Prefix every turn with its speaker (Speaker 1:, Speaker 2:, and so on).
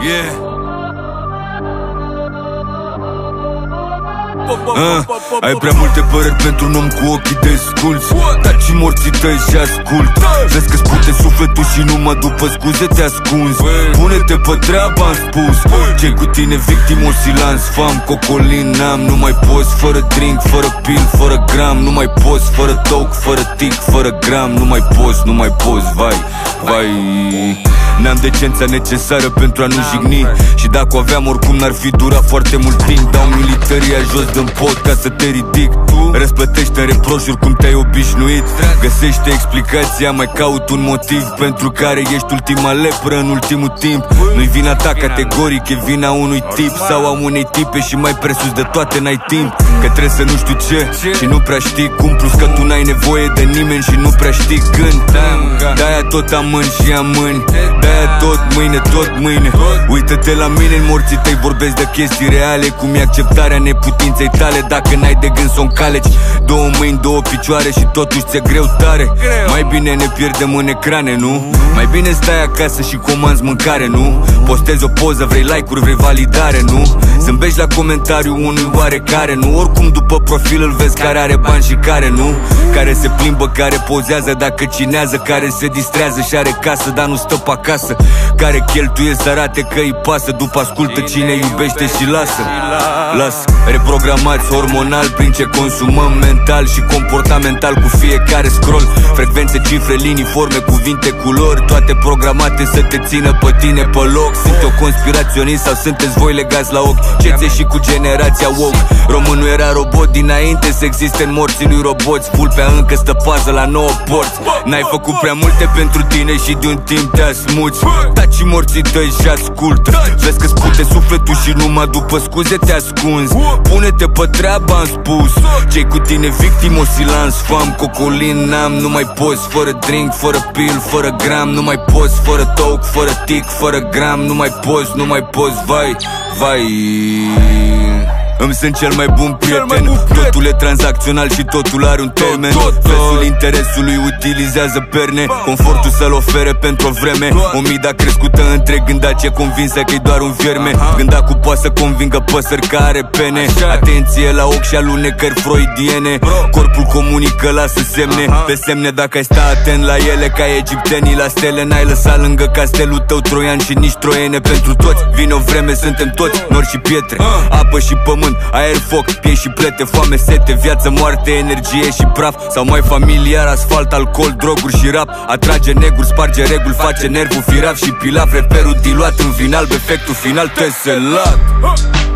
Speaker 1: Ai prea multe păreri pentru un om cu ochii desculți. Taci morții tăi și ascult. Vezi că-ți pute sufletul și numai după scuze te ascunzi. Pune-te pe treabă, am spus. Ce-i cu tine, victim, osilan, sfam, cocolin, n-am. Nu mai poți fără drink, fără pil, fără gram. Nu mai poți fără toc, fără tic, fără gram. Nu mai poți, nu mai poți, vai, vai. N-am decența necesară pentru a nu jigni. Și dacă o aveam, oricum n-ar fi durat foarte mult timp. Dau militaria jos din pod ca să te ridic. Răsplătește în reproșuri cum te-ai obișnuit. Găsește explicația, mai caut un motiv pentru care ești ultima lepră în ultimul timp. Nu-i vina ta categoric, e vina unui tip sau a unei tipe și mai presus de toate n-ai timp. Că trebuie să nu știu ce și nu prea știi cum. Plus că tu n-ai nevoie de nimeni și nu prea știi când. De-aia tot amân și amâni. De-aia tot mâine, tot mâine. Uită-te la mine, în morții tăi vorbesc de chestii reale. Cum e acceptarea neputinței tale dacă n-ai de gând să o încaleci. Două mâini, două picioare și totuși ți-e greu tare. Mai bine ne pierdem în ecrane, nu? Mai bine stai acasă și comanzi mâncare, nu? Postezi o poză, vrei like-uri, vrei validare, nu? Zâmbești la comentariu unui oarecare, nu? Oricum după profil îl vezi care are bani și care nu. Care se plimbă, care pozează dacă cinează. Care se distrează și are casă, dar nu stă pe acasă. Care cheltuie să arate că îi pasă. După ascultă cine iubește și lasă. Lasă, reprogramați hormonal prin ce consumăm mental și comportamental cu fiecare scroll. Frecvențe, cifre, linii, forme, cuvinte, culori. Toate programate să te țină pe tine pe loc. Sunt eu conspiraționist sau sunteți voi legați la ochi? Ce-ți și cu generația woke? Românul era robot dinainte să existe în morții lui roboți. Vulpea încă stă pază la 9 porți. N-ai făcut prea multe pentru tine și de un timp te asmuți. Taci morții tăi și ascultă. Vezi că-ți pute sufletul și numai după scuze te ascunzi. Pune-te pe treabă, am spus. Ce-i cu tine, victim, osilan, sfam, cocolin, n-am. Nu mai poți fără drink, fără pil, fără gram. Nu mai poți fără toc, fără tic, fără gram. Nu mai poți, nu mai poți, vai, vai. Îmi sunt cel mai bun prieten. Totul e tranzacțional și totul are un termen. Prețul interesului utilizează perne. Confortul să-l ofere pentru o vreme. Omida crescută între gândace convinsă că-i doar un vierme. Gândacul poate să convingă păsări care are pene. Atenție la ochi și alunecări freudiene. Corpul comunică, lasă semne. Pe semne dacă ai sta atent la ele. Ca egiptenii la stele. N-ai lăsat lângă castelul tău troian și nici troiene. Pentru toți vine o vreme, suntem toți nori și pietre. Apă și pământ, aer, foc, piei și plete, foame, sete, viață, moarte, energie și praf. Sau mai familiar, asfalt, alcool, droguri și rap. Atrage neguri, sparge reguli, face nervul firav și pilaf. Reperul diluat în vin alb, efectul final teselat.